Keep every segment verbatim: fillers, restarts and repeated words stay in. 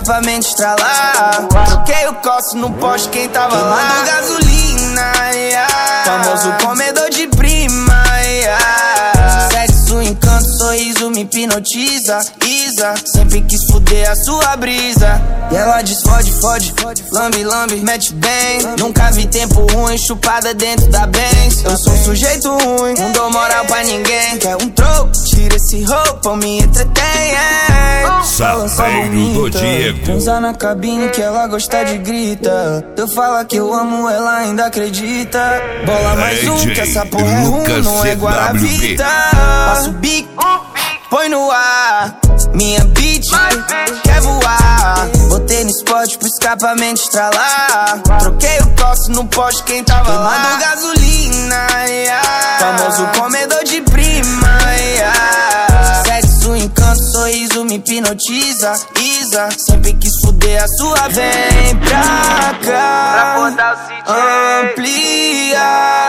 escapamento estralar. Troquei o coço no poste, quem tava lá queimando gasolina, yeah. Famoso comedor de prima, yeah. Sexo, encanto, sorriso me hipnotiza. Isa, sempre quis fuder a sua brisa. E ela diz fode, fode, lambe, lambe, mete bem. Nunca vi tempo ruim, chupada dentro da Benz. Eu sou um sujeito ruim, não dou moral pra ninguém. Quer um troco, tira esse roupa, me entretém. Sapeiro do Diego. Transa na cabine que ela gosta de grita. Eu falo que eu amo, ela ainda acredita. Bola mais um, que essa porra é ruim, não é Guaravita. Passa o bico, põe no ar. Minha bitch quer voar. Botei no spot pro escapamento estralar. Troquei o coço no poste, quem tava lá queimando gasolina, yeah. Famoso comedor de prima, yeah. Sexo, encanto, sorriso me hipnotiza. Isa, sempre quis fuder a sua. Vem pra cá, amplia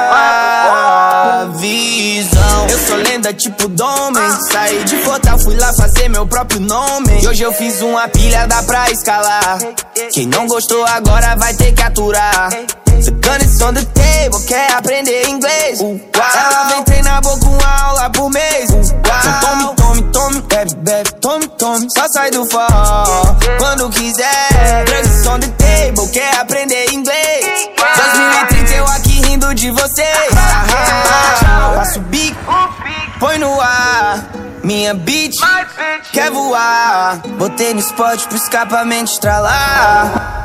a visão. Eu sou lenda tipo Domen. Saí de Fortal, fui lá fazer meu próprio nome. E hoje eu fiz uma pilha, dá pra escalar. Quem não gostou agora vai ter que aturar. The gun is on the table, quer aprender inglês? Uh, ela vem treinar, vou com aula por mês. Uh, então tome, tome, tome, bebe, bebe, tome, tome. Só sai do forró quando quiser. Drugs on the table, quer aprender inglês? dois mil e trinta eu aqui rindo de vocês. Passa o bico, põe no ar. Minha bitch quer voar. Botei no spot pro escapamento estralar.